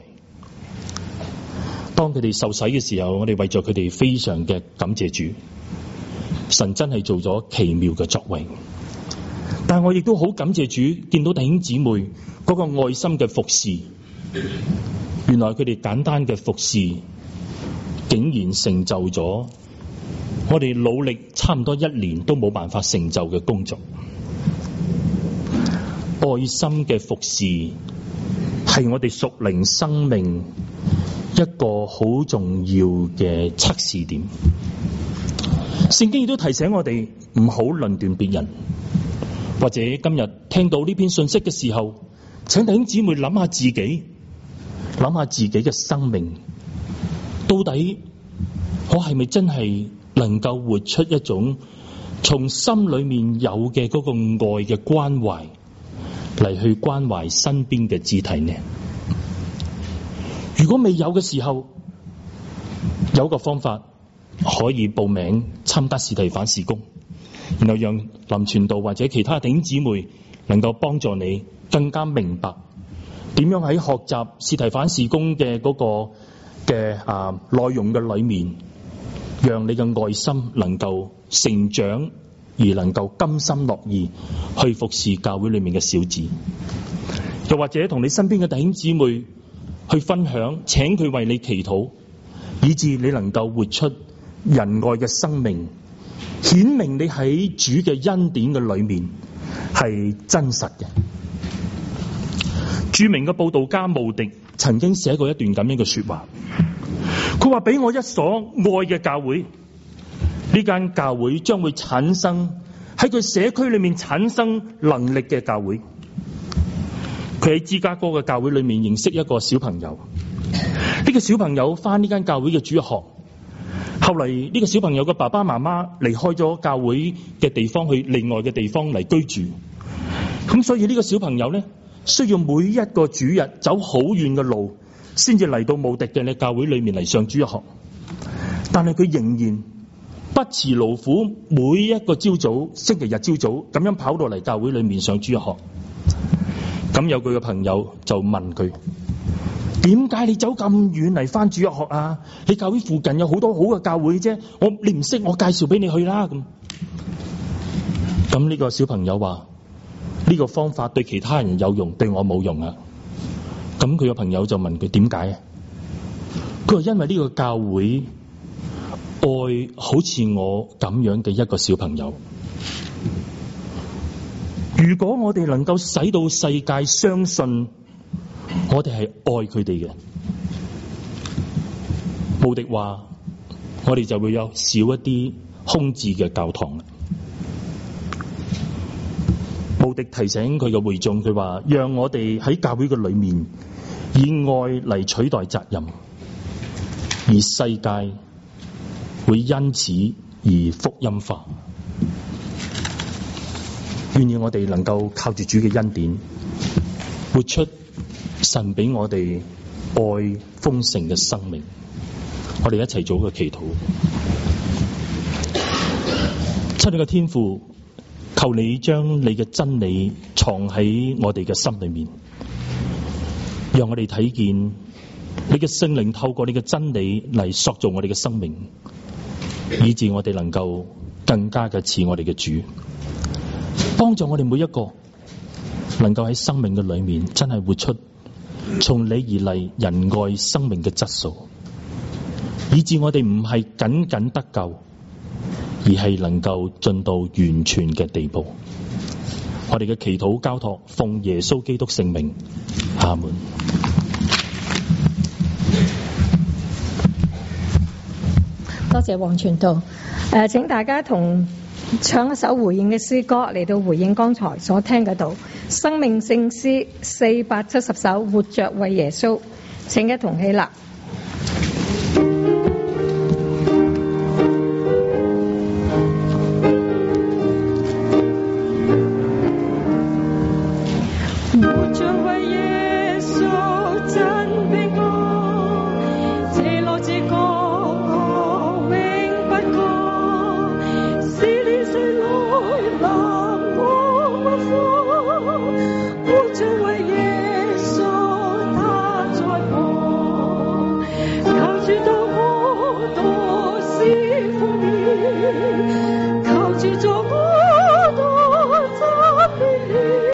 當佢哋受洗嘅時候，我哋為咗佢哋非常嘅感謝主，神真係做咗奇妙嘅作為。但我亦都好感謝主，見到弟兄姊妹嗰個愛心嘅服侍，原來佢哋簡單嘅服侍竟然成就咗我哋努力差唔多一年都冇辦法成就嘅工作。愛心嘅服侍係我哋屬靈生命一個好重要嘅測試點。聖經亦都提醒我哋唔好論斷別人，或者今日聽到呢篇信息嘅時候，請弟兄姊妹諗下自己，諗下自己嘅生命，到底我係咪真係能夠活出一種從心裏面有嘅嗰個愛嘅關懷嚟去關懷身邊嘅肢體呢？如果未有嘅時候，有一個方法可以報名參加司提反事工，然後讓林傳道或者其他弟兄姊妹能夠幫助你更加明白點樣喺學習司提反事工嘅嗰個嘅啊內容嘅裏面，讓你嘅愛心能夠成長，而能夠甘心樂意去服侍教會裏面嘅小子，又或者同你身邊嘅弟兄姊妹去分享，請佢為你祈禱，以致你能夠活出仁愛嘅生命，顯明你喺主嘅恩典嘅裏面係真實嘅。著名嘅佈道家慕迪曾經寫過一段咁樣嘅說話，佢話：俾我一所愛嘅教會，呢間教會將會產生喺佢社區裏面產生能力嘅教會。佢喺芝加哥嘅教會裏面認識一個小朋友，呢個小朋友返呢間教會嘅主日學，後嚟呢個小朋友嘅爸爸媽媽離開咗教會嘅地方，去另外嘅地方嚟居住，咁所以呢個小朋友呢，需要每一個主日走好遠嘅路，先至嚟到慕迪嘅呢教會裏面嚟上主日學。但係佢仍然不辭勞苦，每一個朝早星期日朝早咁樣跑到嚟教會裏面上主日學。咁有佢嘅朋友就問佢：點解你走咁遠嚟返主日學啊？你教會附近有好多好嘅教會啫，我你唔識，我介紹俾你去啦。咁咁呢個小朋友話：呢個方法對其他人有用，對我冇用啊。咁佢嘅朋友就問佢點解啊？佢話因為呢個教會愛好似我咁樣嘅一個小朋友。如果我哋能夠使到世界相信我哋係愛佢哋嘅，慕迪話我哋就會有少一啲空置嘅教堂。慕迪提醒佢嘅會眾，佢話讓我哋喺教會嘅裏面以愛嚟取代責任，而世界會因此而福音化。願意我哋能夠靠住主嘅恩典，活出神俾我哋愛豐盛嘅生命。我哋一齊做個祈禱。親愛嘅天父，求你將你嘅真理藏喺我哋嘅心裏面，讓我哋睇見你嘅聖靈透過你嘅真理嚟塑造我哋嘅生命，以致我哋能夠更加嘅似我哋嘅主。幫助我哋每一個能夠喺生命嘅裏面真係活出從你而嚟仁愛生命嘅質素，以致我哋唔係僅僅得救，而係能夠進到完全嘅地步。我哋嘅祈禱交託奉耶穌基督聖名，阿門。 多謝黃傳道。誒，請大家同唱一首回應嘅詩歌嚟到回應剛才所聽嘅道。生命聖詩四百七十首，活着為耶穌。請一同起立。